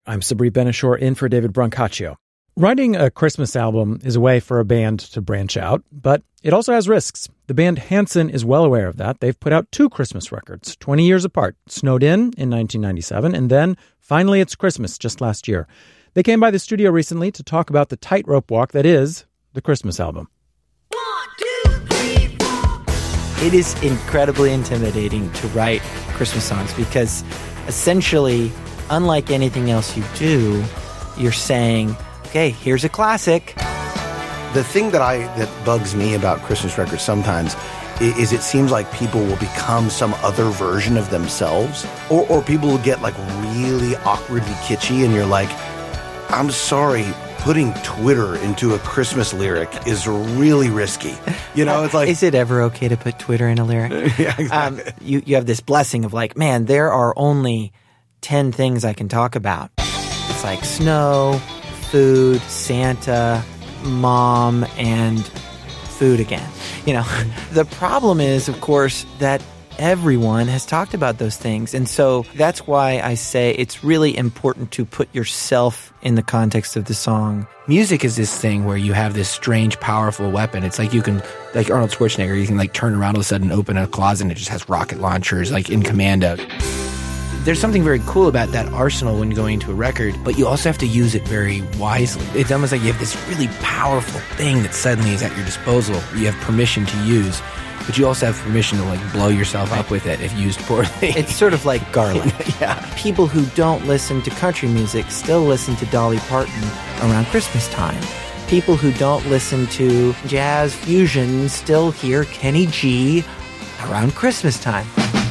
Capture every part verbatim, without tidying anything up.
I'm Sabri Ben-Achour in for David Brancaccio. Writing a Christmas album is a way for a band to branch out, but it also has risks. The band Hanson is well aware of that. They've put out two Christmas records, twenty years apart, Snowed In in nineteen ninety-seven, and then Finally It's Christmas just last year. They came by the studio recently to talk about the tightrope walk that is the Christmas album. One, two, three, four. It is incredibly intimidating to write Christmas songs because essentially, unlike anything else you do, you're saying, okay, here's a classic. The thing that I that bugs me about Christmas records sometimes is, is it seems like people will become some other version of themselves, or, or people will get like really awkwardly kitschy, and you're like, I'm sorry, putting Twitter into a Christmas lyric is really risky. You know, it's like... Is it ever okay to put Twitter in a lyric? Yeah, exactly. Um, you, you have this blessing of like, man, there are only ten things I can talk about. It's like snow, food, Santa, mom, and food again. You know, the problem is, of course, that everyone has talked about those things. And so that's why I say it's really important to put yourself in the context of the song. Music is this thing where you have this strange, powerful weapon. It's like you can, like Arnold Schwarzenegger, you can like turn around all of a sudden, open a closet, and it just has rocket launchers, like in Commando. There's something very cool about that arsenal when going to a record, but you also have to use it very wisely. It's almost like you have this really powerful thing that suddenly is at your disposal. You have permission to use, but you also have permission to like blow yourself up with it if used poorly. It's sort of like garlic. Yeah. People who don't listen to country music still listen to Dolly Parton around Christmas time. People who don't listen to jazz fusion still hear Kenny G around Christmas time.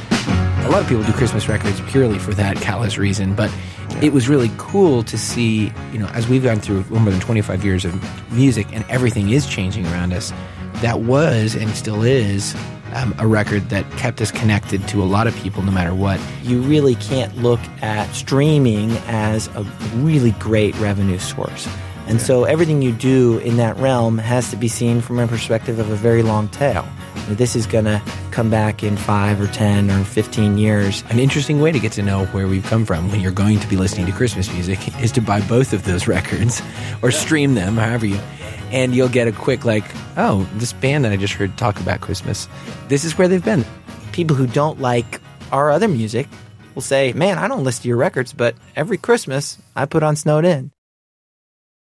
A lot of people do Christmas records purely for that callous reason, but it was really cool to see, you know, as we've gone through more than twenty-five years of music and everything is changing around us, that was and still is um, a record that kept us connected to a lot of people no matter what. You really can't look at streaming as a really great revenue source. And so everything you do in that realm has to be seen from a perspective of a very long tail. This is going to come back in five or ten or fifteen years. An interesting way to get to know where we've come from when you're going to be listening to Christmas music is to buy both of those records or stream them, however you... And you'll get a quick like, oh, this band that I just heard talk about Christmas, this is where they've been. People who don't like our other music will say, man, I don't listen to your records, but every Christmas I put on Snowed In.